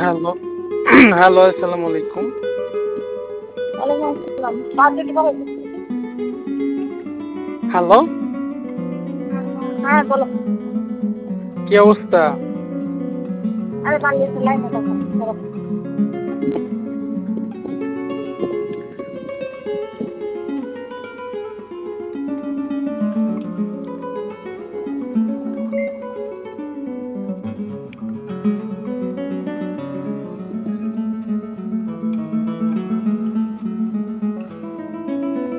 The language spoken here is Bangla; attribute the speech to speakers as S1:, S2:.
S1: হ্যালো, হ্যালো, আসসালামু আলাইকুম।
S2: ওয়ালাইকুম আসসালাম। বাজেট কত?
S1: হ্যালো,
S2: হ্যাঁ বলো।
S1: কি অবস্থা?
S2: আরে বাংলাদেশের লাইনে থাকো।